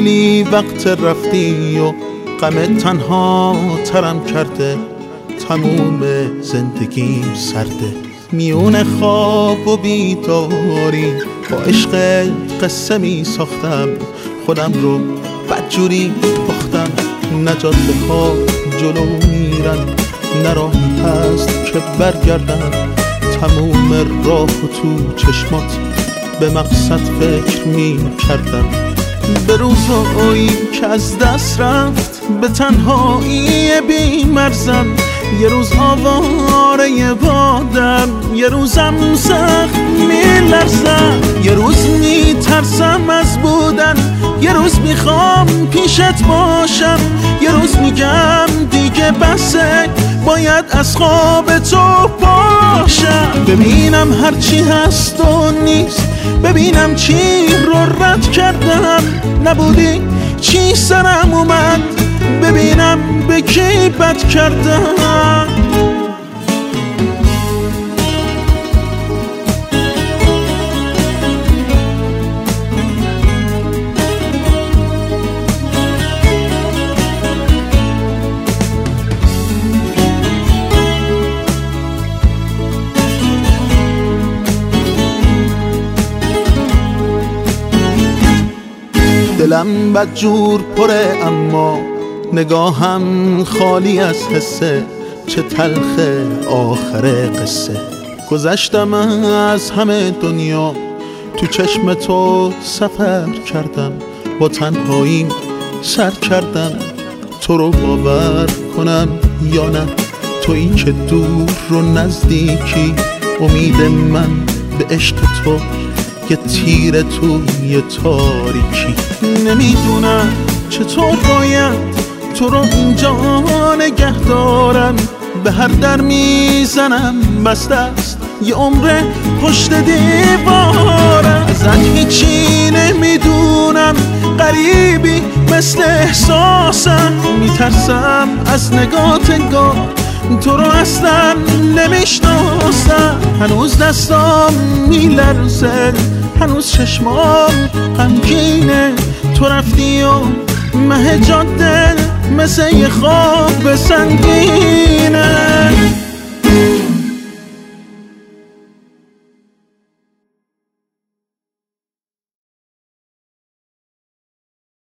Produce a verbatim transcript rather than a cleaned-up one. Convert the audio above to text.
خیلی وقت رفتی و غم تنها ترم کرده، تموم زندگیم سرده. میون خواب و بیداری با عشق قصه می ساختم، خودم رو بدجوری باختم. نجات ها جلو میرن، نه راهی هست که برگردن. تموم راه تو چشمات به مقصد فکر می کردم. به روزایی که از دست رفت، به تنهایی بی مرزم. یه روز آواره بادم، یه روزم سخت می لرزم. یه روز می ترسم از بودن، یه روز میخوام پیشت باشم. یه روز میگم دیگه بسه، باید از خواب تو باشم. ببینم هرچی هست و نیست، ببینم چی رو رد کردم. نبودی چی سرم اومد، ببینم به کی بد کردم. دلم بدجور پره اما نگاهم خالی از حسه. چه تلخه آخر قصه. گذشتم از همه دنیا، تو چشم تو سفر کردم. با تنهاییم سر کردم، تو رو باور کنم یا نه. تویی که دور رو نزدیکی، امید من به عشق تو یه تیر توی تاریکی. نمیدونم چطور باید تو رو اینجا نگه دارم. به هر در میزنم بسته است، یه عمر پشت دیوارم. ازت هیچی نمیدونم، غریبی مثل احساسم. میترسم از نگات انگار تو رو اصلا نمیشناسم. هنوز دستام میلرزه، هنوز چشمام غمگینه. تو رفتی و مه جاده مثل یه خواب سنگینه.